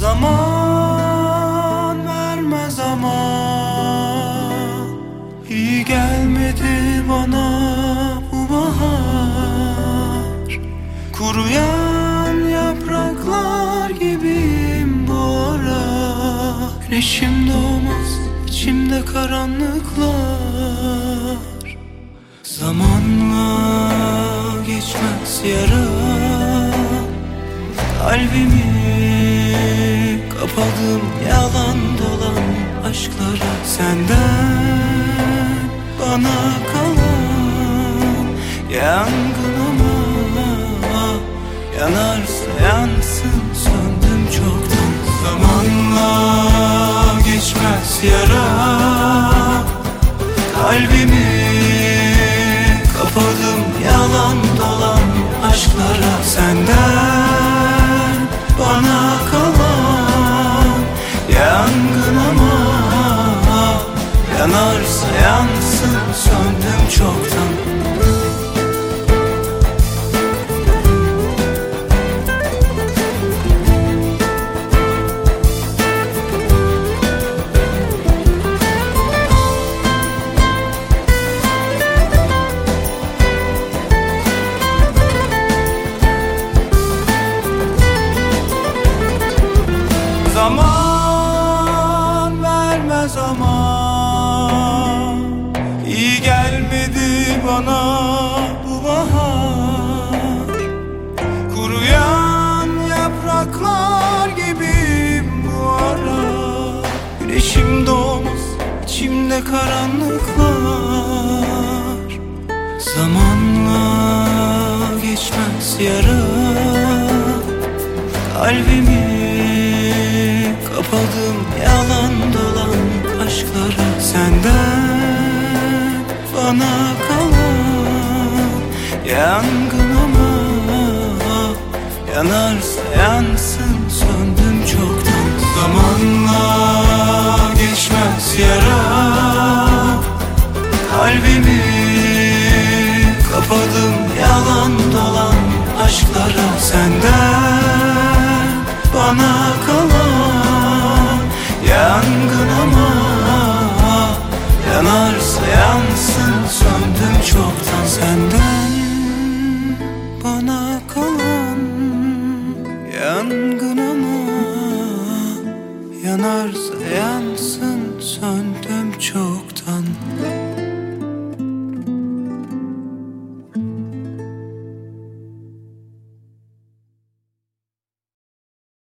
Zaman vermez ama iyi gelmedi bana bu bahar. Kuruyan yapraklar gibiyim bu ara. Güneşim doğmaz, içimde karanlıklar. Zamanla geçmez yara. Kalbimi kapadım yalan dolan aşklara. Senden bana kalan yangın ama yanarsa yansın, söndüm çoktan. Zamanla geçmez yara. Kalbimi kapadım yalan dolan aşklara. Senden bana kalan yangın ama yanarsa yansın, söndüm çoktan. Zaman vermez ama iyi gelmedi bana bu bahar. Kuruyan yapraklar gibiyim bu ara. Güneşim doğmaz, içimde karanlıklar. Zamanla geçmez yara. Kalbimi kapadım yalan dolan aşklara. Senden bana kalan yangın ama yanarsa yansın, söndüm çoktan. Zamanla geçmez yara. Kalbimi kapadım yalan dolan aşklara. Senden bana kalan yangın ama yanarsa yansın, söndüm çoktan. Senden bana kalan yangın ama yanarsa yansın, söndüm çoktan.